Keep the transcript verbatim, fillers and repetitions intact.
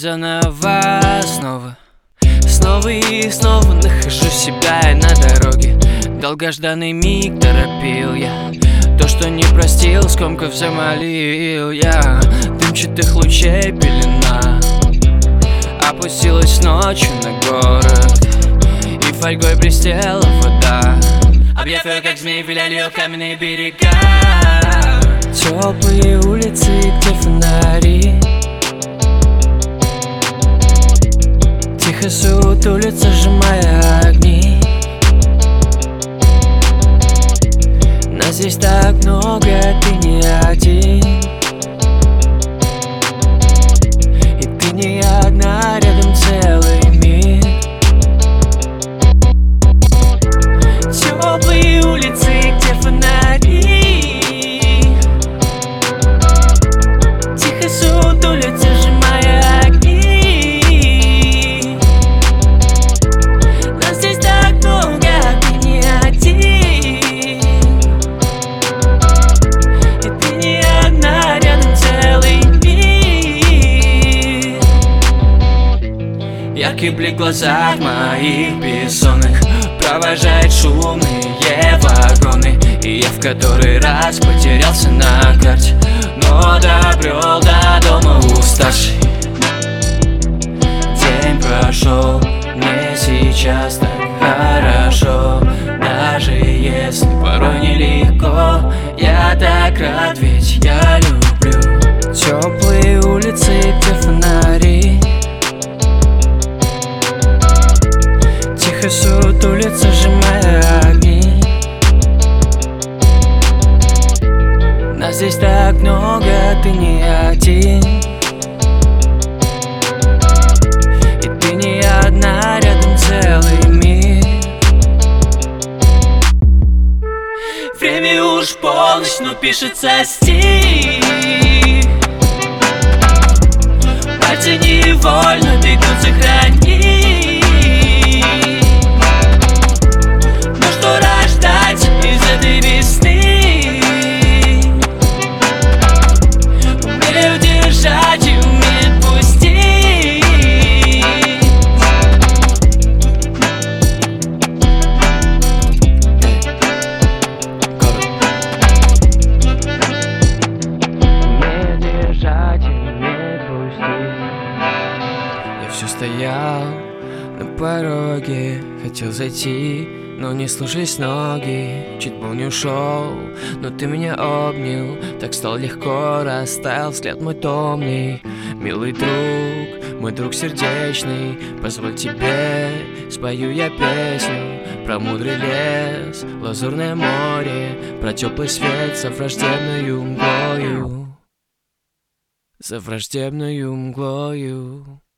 заново, снова, снова и снова нахожу себя и на дороге. Долгожданный миг торопил я, то, что не простил, скомков замолил я. Дымчатых лучей пелена опустилась ночью на город, и фольгой блестела вода, объяв ее, как змей, виляли ее каменные берега. Теплые улицы, где фонари тихо сутулятся, сжимая огни. Нас здесь так много, ты не один, и ты не одна, рядом целый мир. Теплые улицы, где фонари тихо сутулятся, сжимая огни. Нас здесь так много, ты не один, и ты не одна, рядом целый мир. Яркий блик в глазах моих бессонных провожает шумные вагоны, и я в который раз потерялся на карте, но добрел до дома уставший. День прошел, мне сейчас так хорошо, даже если порой нелегко. Я так рад, ведь я люблю теплые улицы, где фонари тихо сутулятся, сжимая огни. Нас здесь так много, ты не один, и ты не одна, рядом целый мир. Время уж полночь, но пишется стих. Пальцы невольно бегут, сохрани. Ну что рождать из этой весны? Умею держать и умею пустить. Умею держать и умею пустить. Я все стоял на пороге, хотел зайти, но не слушались ноги. Чуть был не ушел, но ты меня обнял, так стал легко, растаял взгляд мой томный. Милый друг, мой друг сердечный, позволь тебе, спою я песню про мудрый лес, лазурное море, про теплый свет за враждебною мглою, за враждебною мглою.